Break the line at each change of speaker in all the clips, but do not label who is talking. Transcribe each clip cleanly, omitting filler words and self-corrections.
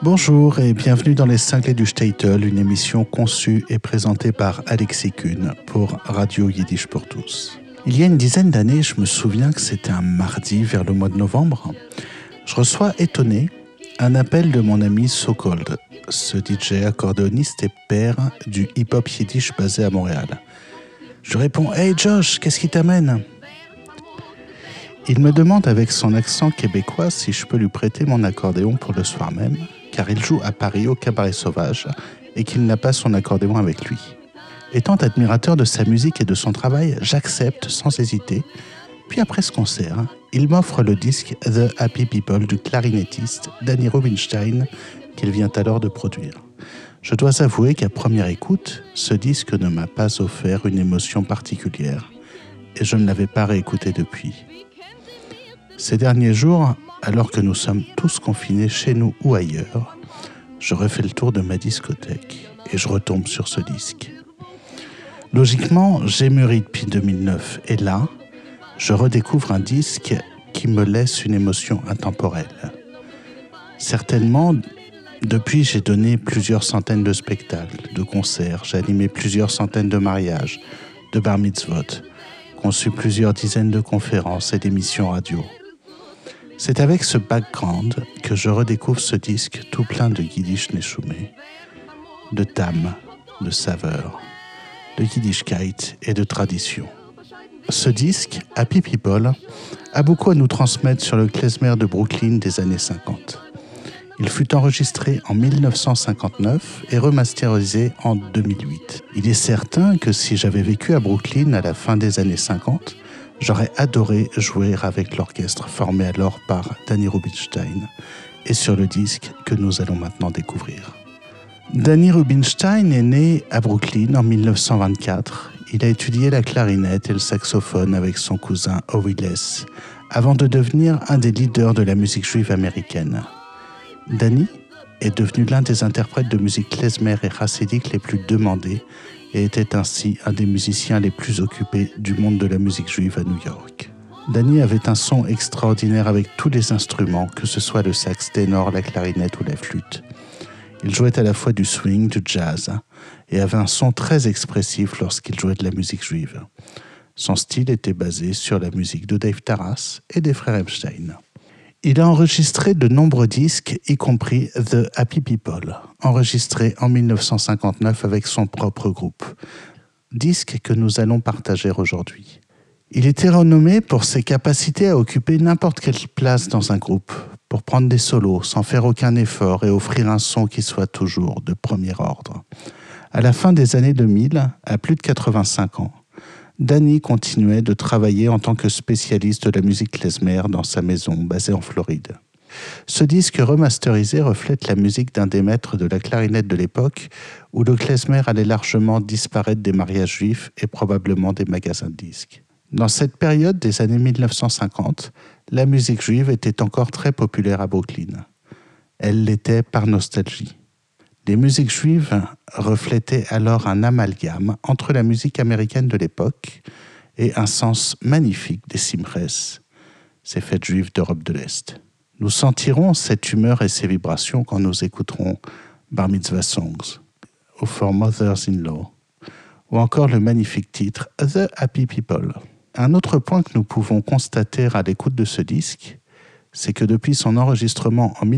Bonjour et bienvenue dans les Cinglés du Shtetl, une émission conçue et présentée par Alexis Kuhn pour Radio Yiddish pour tous. Il y a une dizaine d'années, je me souviens que c'était un mardi vers le mois de novembre. Je reçois étonné un appel de mon ami So-Called, ce DJ accordéoniste et père du hip-hop yiddish basé à Montréal. Je réponds « Hey Josh, qu'est-ce qui t'amène ?» Il me demande avec son accent québécois si je peux lui prêter mon accordéon pour le soir même, car il joue à Paris au Cabaret Sauvage et qu'il n'a pas son accordéon avec lui. Étant admirateur de sa musique et de son travail, j'accepte sans hésiter. Puis après ce concert, il m'offre le disque The Happy People du clarinettiste Danny Rubinstein qu'il vient alors de produire. Je dois avouer qu'à première écoute, ce disque ne m'a pas offert une émotion particulière et je ne l'avais pas réécouté depuis. Ces derniers jours, alors que nous sommes tous confinés chez nous ou ailleurs, je refais le tour de ma discothèque et je retombe sur ce disque. Logiquement, j'ai mûri depuis 2009 et là, je redécouvre un disque qui me laisse une émotion intemporelle. Certainement, depuis, j'ai donné plusieurs centaines de spectacles, de concerts, j'ai animé plusieurs centaines de mariages, de bar mitzvot, conçu plusieurs dizaines de conférences et d'émissions radio. C'est avec ce background que je redécouvre ce disque tout plein de Yiddish Neshumé, de tam, de saveur, de Yiddishkeit et de tradition. Ce disque, Happy People, a beaucoup à nous transmettre sur le klezmer de Brooklyn des années 50. Il fut enregistré en 1959 et remasterisé en 2008. Il est certain que si j'avais vécu à Brooklyn à la fin des années 50, j'aurais adoré jouer avec l'orchestre formé alors par Danny Rubinstein et sur le disque que nous allons maintenant découvrir. Danny Rubinstein est né à Brooklyn en 1924. Il a étudié la clarinette et le saxophone avec son cousin Howie Less avant de devenir un des leaders de la musique juive américaine. Danny est devenu l'un des interprètes de musique klezmer et chassidique les plus demandés et était ainsi un des musiciens les plus occupés du monde de la musique juive à New York. Danny avait un son extraordinaire avec tous les instruments, que ce soit le sax ténor, la clarinette ou la flûte. Il jouait à la fois du swing, du jazz, et avait un son très expressif lorsqu'il jouait de la musique juive. Son style était basé sur la musique de Dave Taras et des frères Epstein. Il a enregistré de nombreux disques, y compris The Happy People, enregistré en 1959 avec son propre groupe. Disque que nous allons partager aujourd'hui. Il était renommé pour ses capacités à occuper n'importe quelle place dans un groupe, pour prendre des solos sans faire aucun effort et offrir un son qui soit toujours de premier ordre. À la fin des années 2000, à plus de 85 ans, Danny continuait de travailler en tant que spécialiste de la musique klezmer dans sa maison basée en Floride. Ce disque remasterisé reflète la musique d'un des maîtres de la clarinette de l'époque où le klezmer allait largement disparaître des mariages juifs et probablement des magasins de disques. Dans cette période des années 1950, la musique juive était encore très populaire à Brooklyn. Elle l'était par nostalgie. Les musiques juives reflétaient alors un amalgame entre la musique américaine de l'époque et un sens magnifique des simches, ces fêtes juives d'Europe de l'Est. Nous sentirons cette humeur et ces vibrations quand nous écouterons Bar Mitzvah Songs, ou For Mothers-in-Law, ou encore le magnifique titre The Happy People. Un autre point que nous pouvons constater à l'écoute de ce disque, c'est que depuis son enregistrement en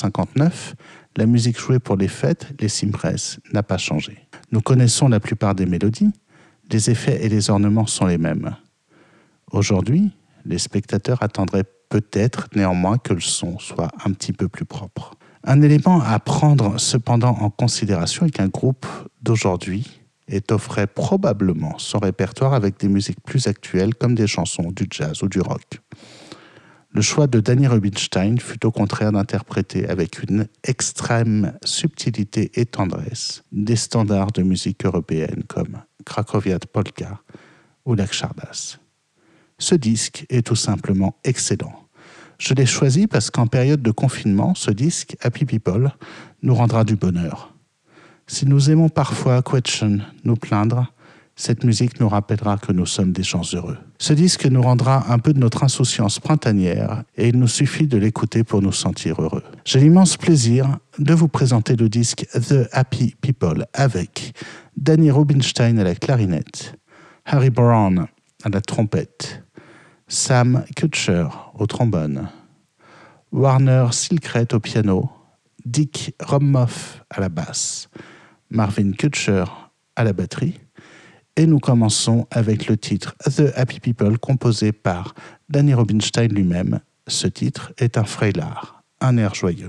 1959, la musique jouée pour les fêtes, les simches, n'a pas changé. Nous connaissons la plupart des mélodies, les effets et les ornements sont les mêmes. Aujourd'hui, les spectateurs attendraient peut-être néanmoins que le son soit un petit peu plus propre. Un élément à prendre cependant en considération est qu'un groupe d'aujourd'hui étofferait probablement son répertoire avec des musiques plus actuelles comme des chansons, du jazz ou du rock. Le choix de Danny Rubinstein fut au contraire d'interpréter avec une extrême subtilité et tendresse des standards de musique européenne comme Krakowiak Polka ou l'Akchardas. Ce disque est tout simplement excellent. Je l'ai choisi parce qu'en période de confinement, ce disque, Happy People, nous rendra du bonheur. Si nous aimons parfois question, nous plaindre, Cette musique nous rappellera que nous sommes des gens heureux. Ce disque nous rendra un peu de notre insouciance printanière et il nous suffit de l'écouter pour nous sentir heureux. J'ai l'immense plaisir de vous présenter le disque The Happy People avec Danny Rubinstein à la clarinette, Harry Brown à la trompette, Sam Kutcher au trombone, Warner Silkret au piano, Dick Romhoff à la basse, Marvin Kutcher à la batterie. Et nous commençons avec le titre The Happy People composé par Danny Rubinstein lui-même. Ce titre est un frêlard, un air joyeux.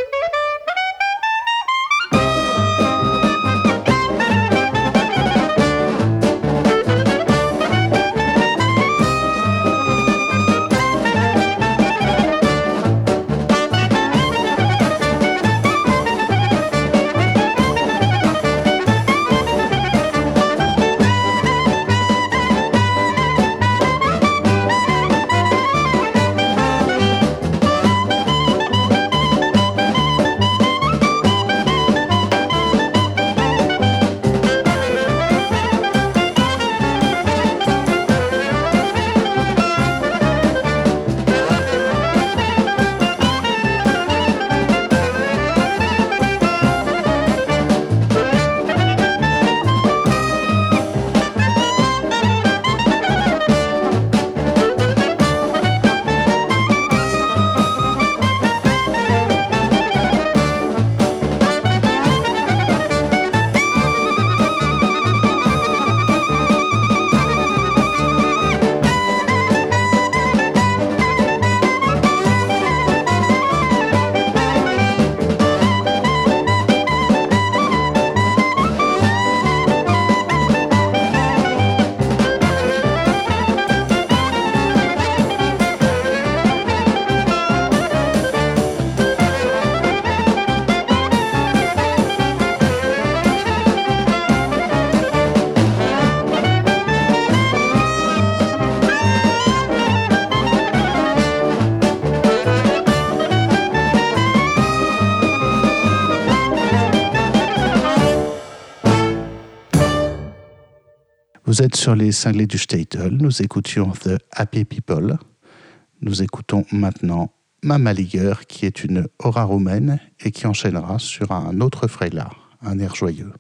Vous êtes sur les cinglés du Statel, nous écoutions The Happy People. Nous écoutons maintenant Mama Liger, qui est une aura roumaine et qui enchaînera sur un autre frêlard, un air joyeux.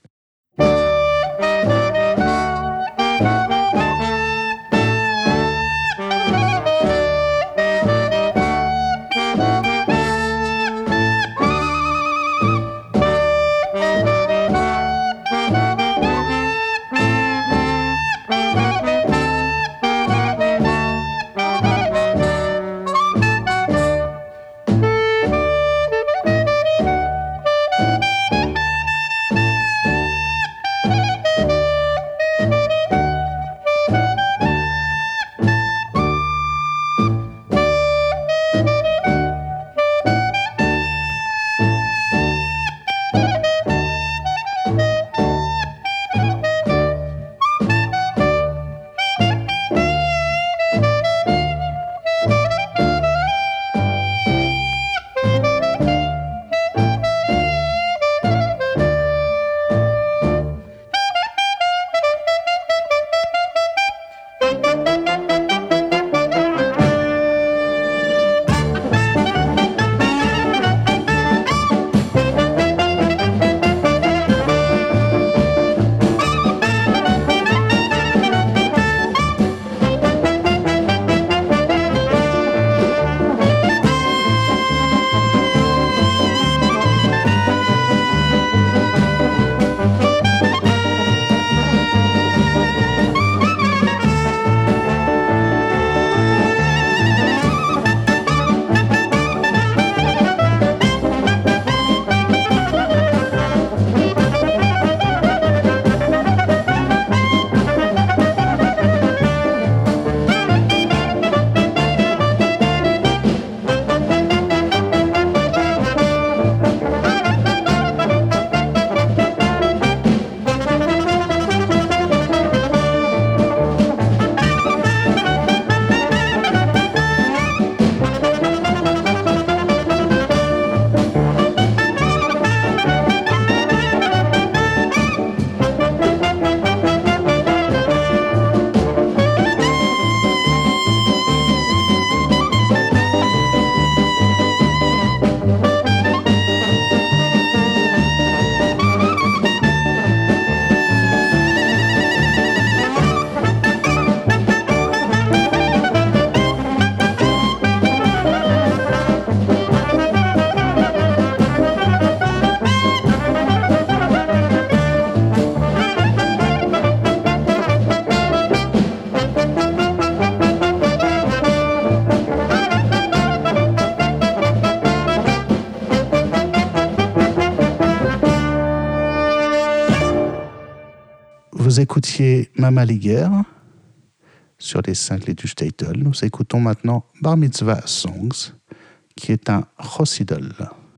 Vous écoutiez Mama Liger sur les cinglés du Statel. Nous écoutons maintenant Bar Mitzvah Songs, qui est un chossidol.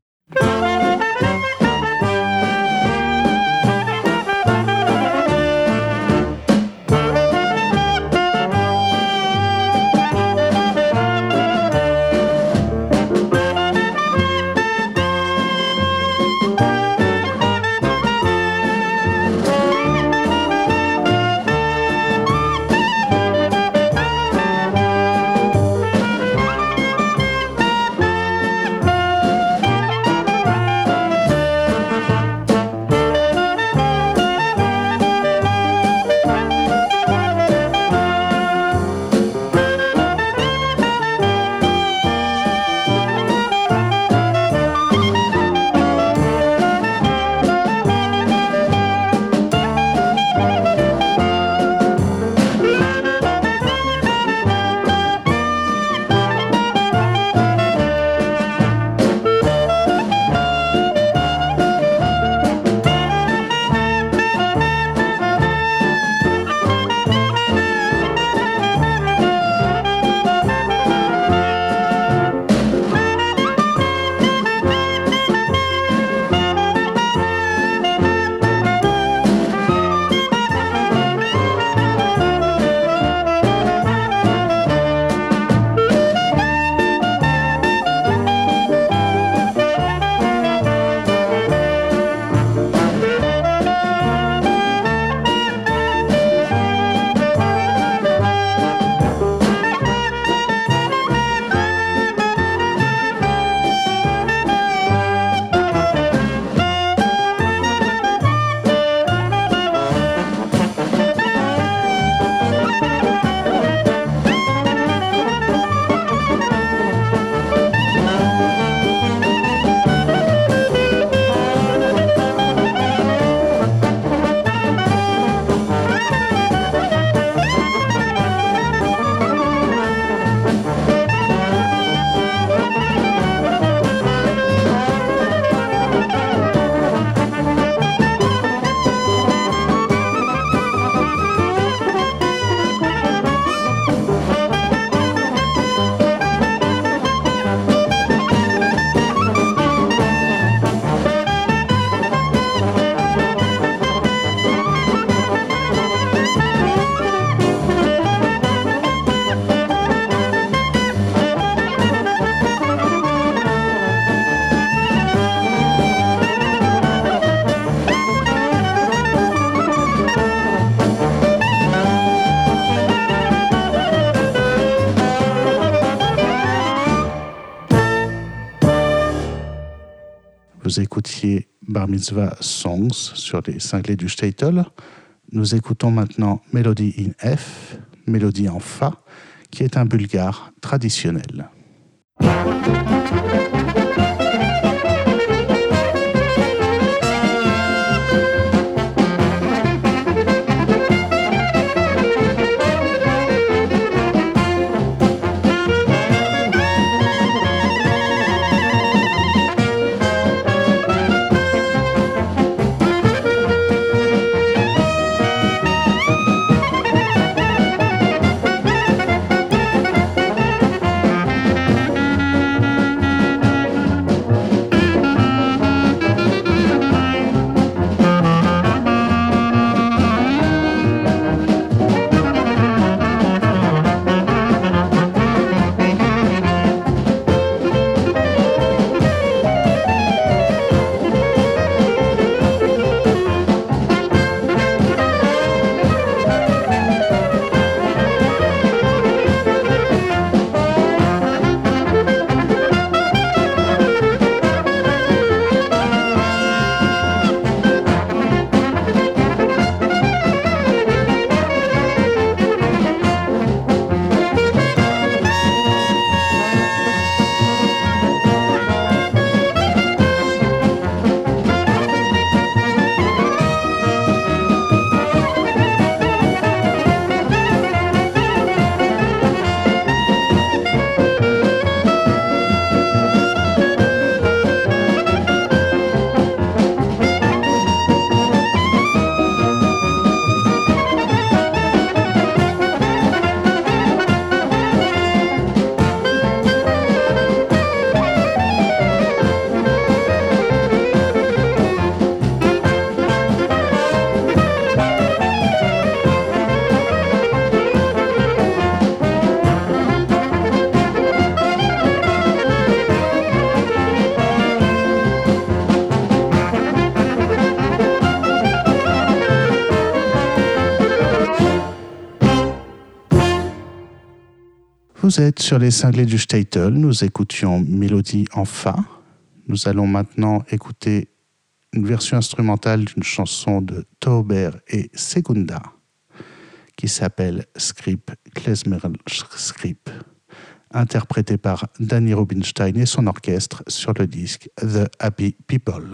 Vous écoutiez Bar Mitzvah Songs sur les cinglés du Statel. Nous écoutons maintenant Mélodie in F, Mélodie en Fa, qui est un bulgare traditionnel. Vous êtes sur les cinglés du Statel, nous écoutions Mélodie en Fa. Nous allons maintenant écouter une version instrumentale d'une chanson de Tauber et Segunda qui s'appelle Scrip, Klezmerl Scrip, interprétée par Danny Rubinstein et son orchestre sur le disque The Happy People.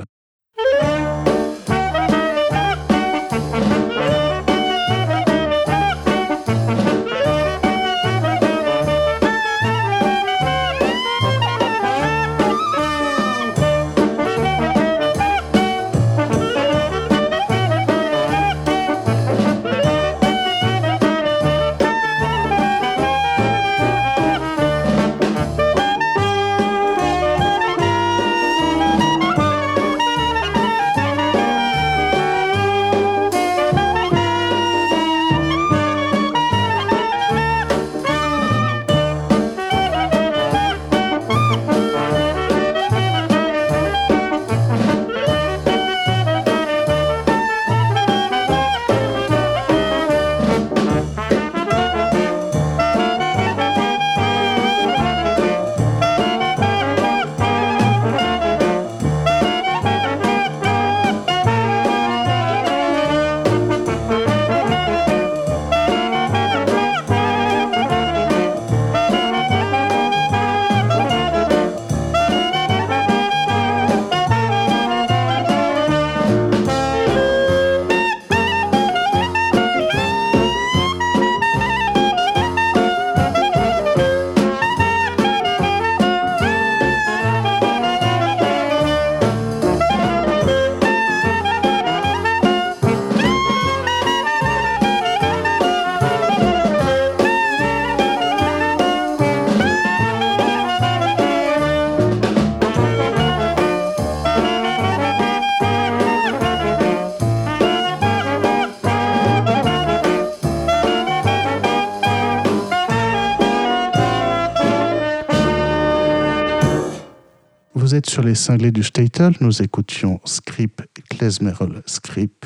Vous êtes sur les cinglés du Statel, nous écoutions Scrip, Klezmerl Scrip.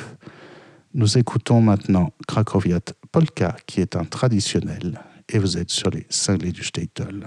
Nous écoutons maintenant Krakowiak Polka, qui est un traditionnel, et vous êtes sur les cinglés du Statel.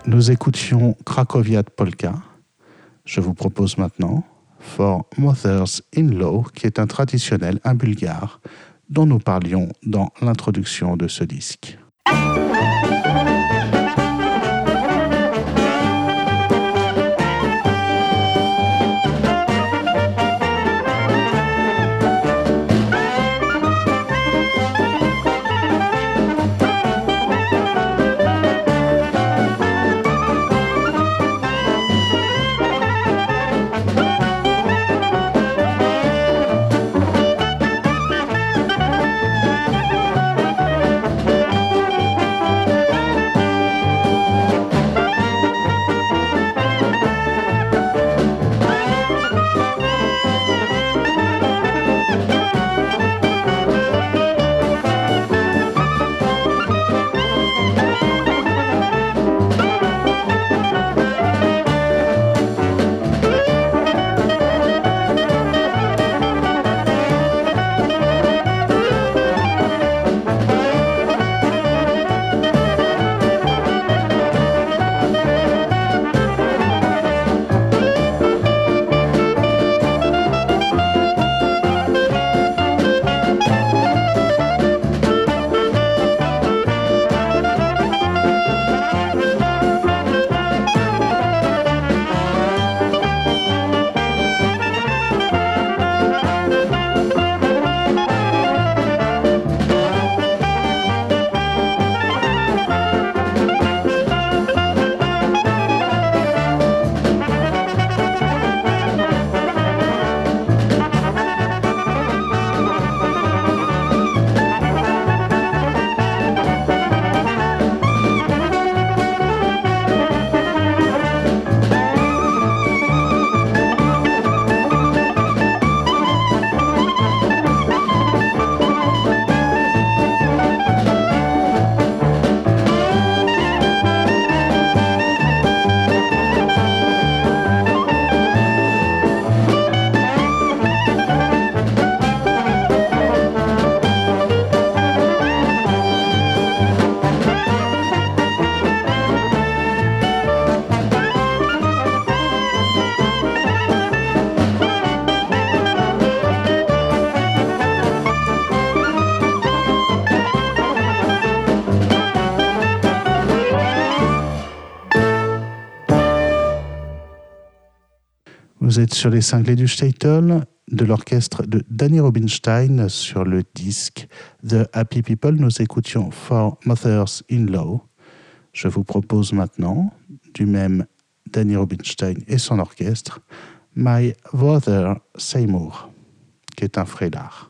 Nous écoutions Krakowiak Polka. Je vous propose maintenant For Mothers-in-Law, qui est un traditionnel, un bulgare, dont nous parlions dans l'introduction de ce disque. Vous êtes sur les cinglés du Shtetl, de l'orchestre de Danny Rubinstein sur le disque The Happy People. Nous écoutions For Mothers-in-Law. Je vous propose maintenant, du même Danny Rubinstein et son orchestre, My Brother Seymour, qui est un frélard.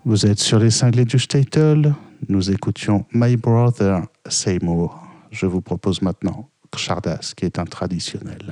Vous êtes sur les cinglés du Statel. Nous écoutions My Brother Seymour. Je vous propose maintenant Xardas, qui est un traditionnel.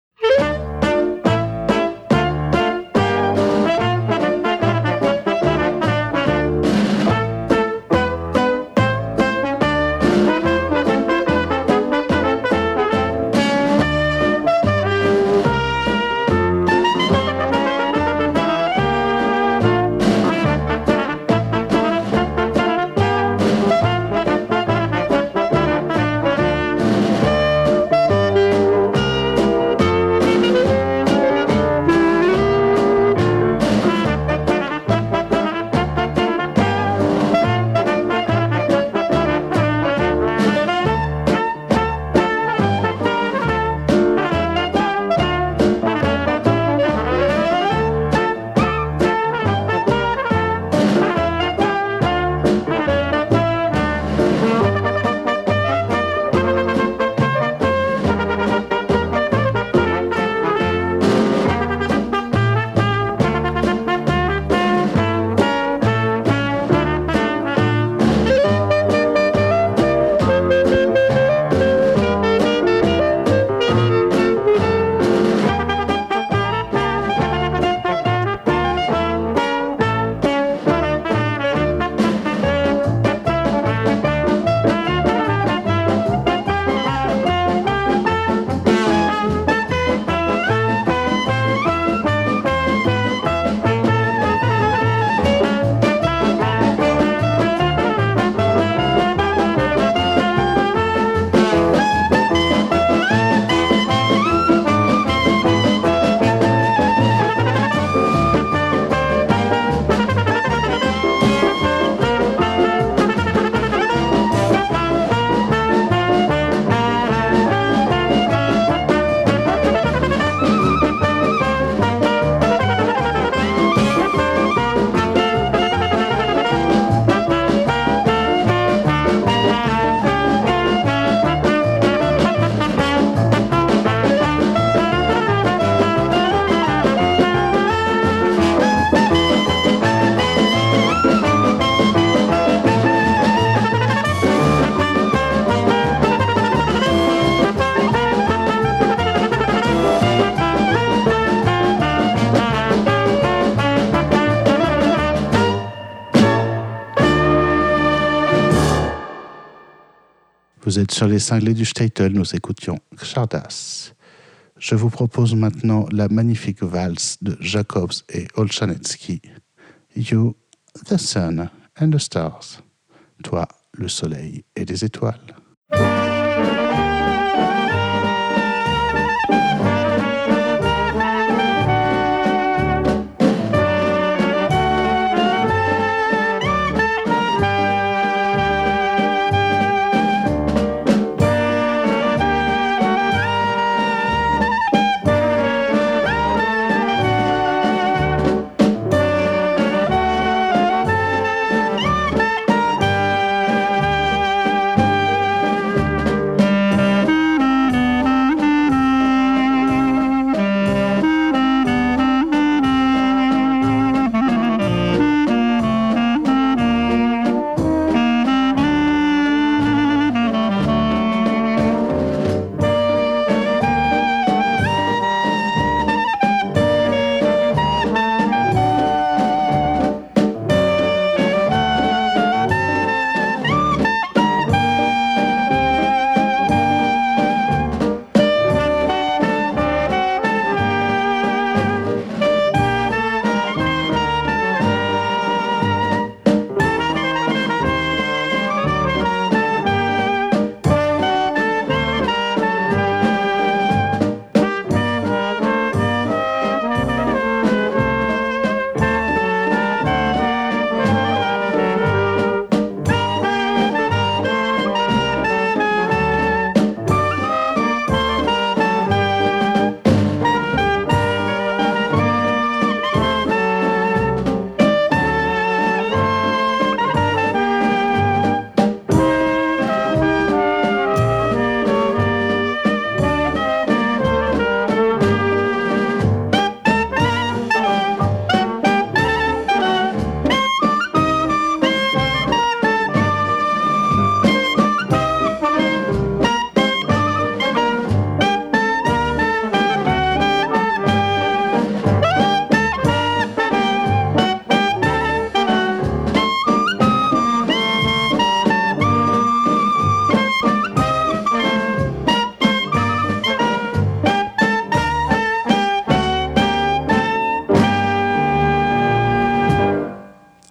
Vous êtes sur les cinglés du Statel, nous écoutions Xardas. Je vous propose maintenant la magnifique valse de Jacobs et Olchanetsky. You, the sun and the stars. Toi, le soleil et les étoiles.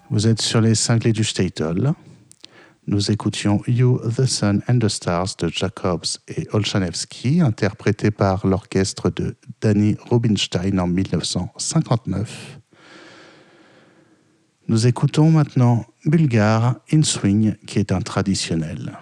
Vous êtes sur les cinglés du Statel. Nous écoutions You, the Sun and the Stars de Jacobs et Olchanewski, interprété par l'orchestre de Danny Rubinstein en 1959. Nous écoutons maintenant Bulgare in Swing, qui est un traditionnel.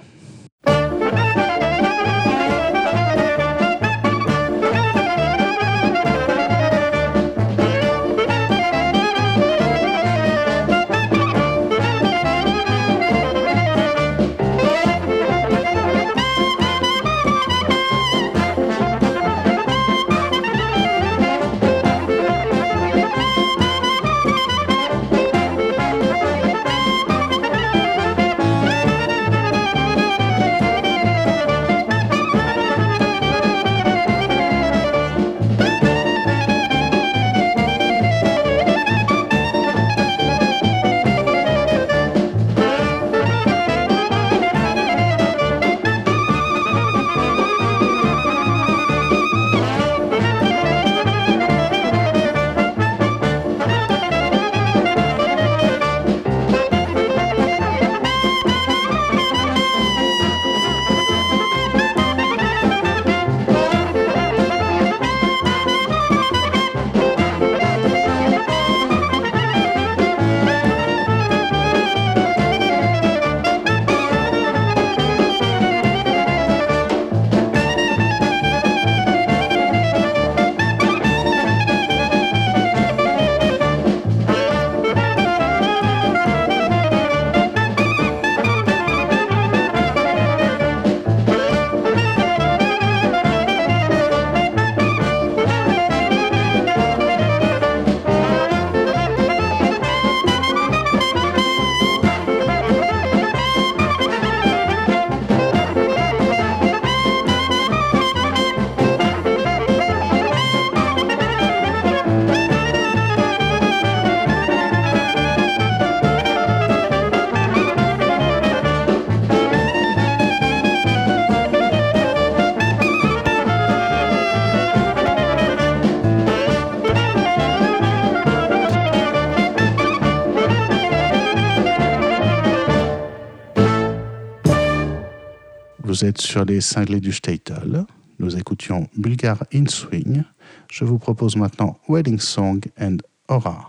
Vous êtes sur les cinglés du Statel. Nous écoutions Bulgare in Swing. Je vous propose maintenant Wedding Song and Aura.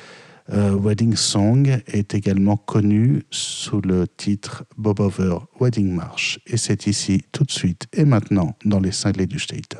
Wedding Song est également connu sous le titre Bob Over Wedding March. Et c'est ici, tout de suite et maintenant, dans les cinglés du Statel.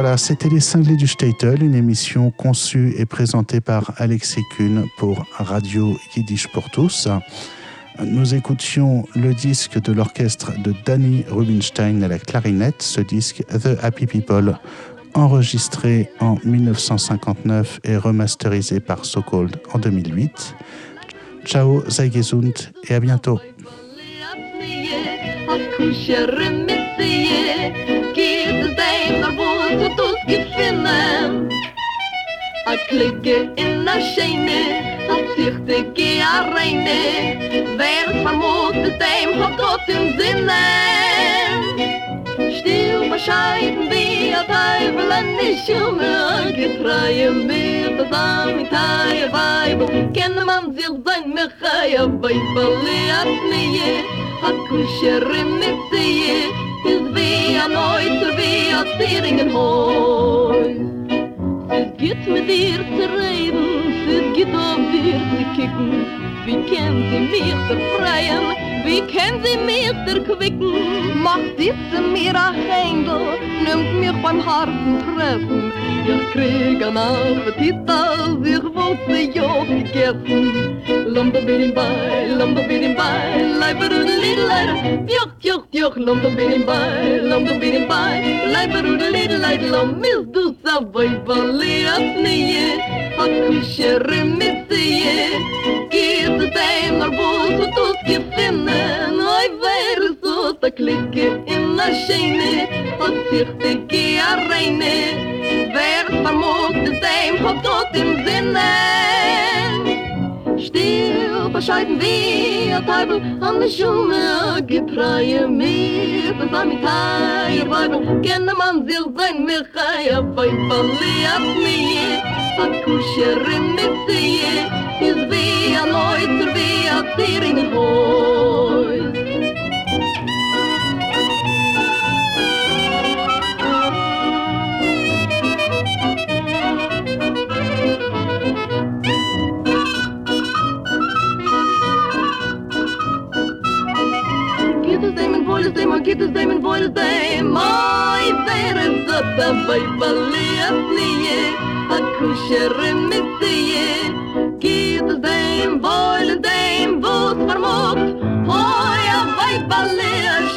Voilà, c'était les cinglés du Shtetl, une émission conçue et présentée par Alexis Kuhn pour Radio Yiddish pour tous. Nous écoutions le disque de l'orchestre de Danny Rubinstein à la clarinette, ce disque The Happy People, enregistré en 1959 et remasterisé par So Cold en 2008. Ciao, sei gesund et à bientôt.
A klikke in a scheine, a zichtige a reine, wer vermutet dem hat Gott im Sinne. Still bescheiden wie a Teufel an die Schumme, getreue mit das Amitaie Weibel, kenne man sich sein Mechaia Weibel, leat nie, a kushere mit sie, is wie a Neuter, wie a Zieringenhäus. Es geht mit dir zu reden, es geht auf dir zu kicken. Wie können sie mich befreien, wie können sie mich erquicken? Macht diese mir ein Händel, nimmt mich beim harten Treffen. Ich krieg an Appetit, als ich wollte ja gegessen. Lomba bin bei, leiberudelidelei, tjoch, lomba bin bei, leiberudelidelei, lomis du savai baliat nie, akushere mitzie, geht es dem naar boos und uns gefinnen, oi wäre so ta klicke in a scheine, hat sich de gea reine, wer es vermogt es dem hat Gott im Sinne. Still bescheiden wie a Teufel an der Schumme, getreue mit das Amitaie Weibel, kenne man sich sein Mechaia Weibel, leat nie, a kushere mit sie, is wie a Neuter, wie a Zieringenhäus. Geht es dem und wollt es dem, oi, wer ist das dabei, baliat nie, a kushere mit sie, geht es dem, wollt es dem, wo's vermogt, oi, a wei, baliat